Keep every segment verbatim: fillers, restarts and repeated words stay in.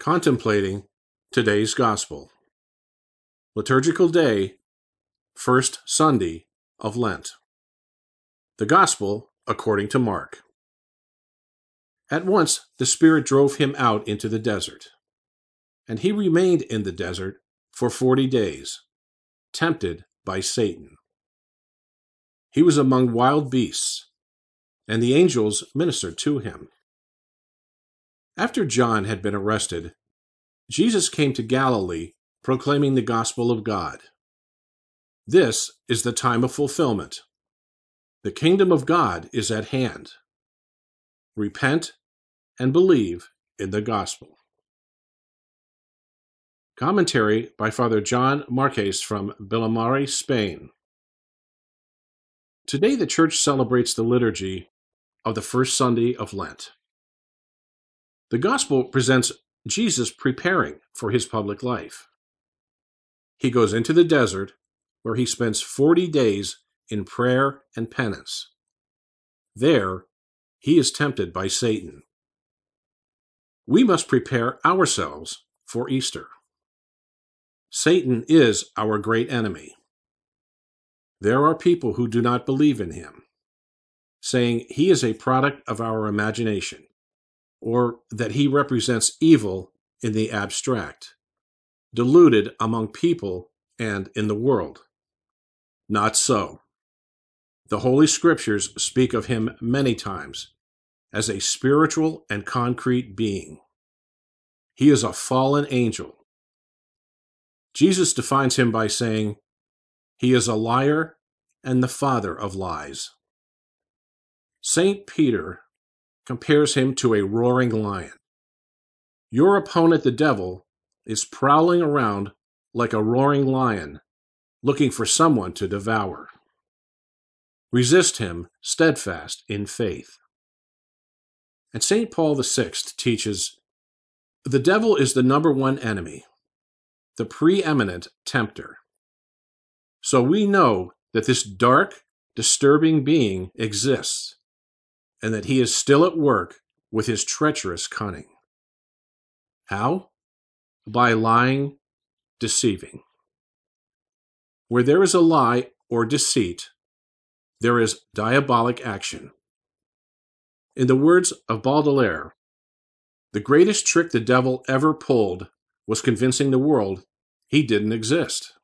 Contemplating today's Gospel. Liturgical Day, First Sunday of Lent. The Gospel according to Mark. At once the Spirit drove him out into the desert, and he remained in the desert for forty days, tempted by Satan. He was among wild beasts, and the angels ministered to him. After John had been arrested, Jesus came to Galilee proclaiming the gospel of God. This is the time of fulfillment. The kingdom of God is at hand. Repent and believe in the gospel. Commentary by Father John Marques from Vilamari, Spain. Today the Church celebrates the liturgy of the first Sunday of Lent. The Gospel presents Jesus preparing for his public life. He goes into the desert, where he spends forty days in prayer and penance. There, he is tempted by Satan. We must prepare ourselves for Easter. Satan is our great enemy. There are people who do not believe in him, saying he is a product of our imagination, or that he represents evil in the abstract, deluded among people and in the world. Not so. The Holy Scriptures speak of him many times as a spiritual and concrete being. He is a fallen angel. Jesus defines him by saying, "He is a liar and the father of lies." Saint Peter compares him to a roaring lion. Your opponent, the devil, is prowling around like a roaring lion, looking for someone to devour. Resist him steadfast in faith. And Saint Paul the Sixth teaches, the devil is the number one enemy, the preeminent tempter. So we know that this dark, disturbing being exists, and that he is still at work with his treacherous cunning. How? By lying, deceiving. Where there is a lie or deceit, there is diabolic action. In the words of Baudelaire, the greatest trick the devil ever pulled was convincing the world he didn't exist.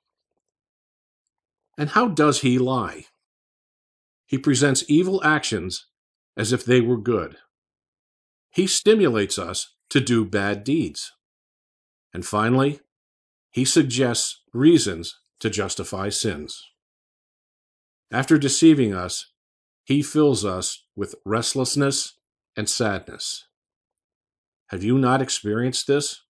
And how does he lie? He presents evil actions as if they were good. He stimulates us to do bad deeds. And finally, he suggests reasons to justify sins. After deceiving us, he fills us with restlessness and sadness. Have you not experienced this?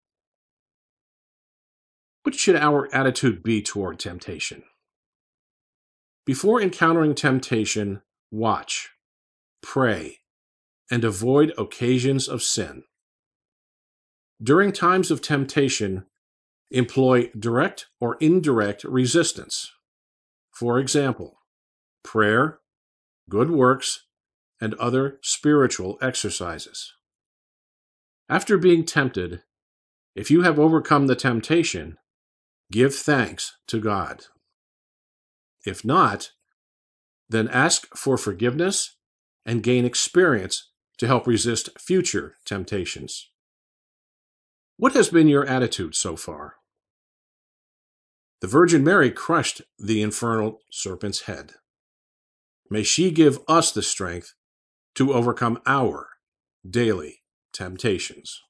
What should our attitude be toward temptation? Before encountering temptation, watch, pray, and avoid occasions of sin. During times of temptation, employ direct or indirect resistance. For example, prayer, good works, and other spiritual exercises. After being tempted, if you have overcome the temptation, give thanks to God. If not, then ask for forgiveness and gain experience to help resist future temptations. What has been your attitude so far? The Virgin Mary crushed the infernal serpent's head. May she give us the strength to overcome our daily temptations.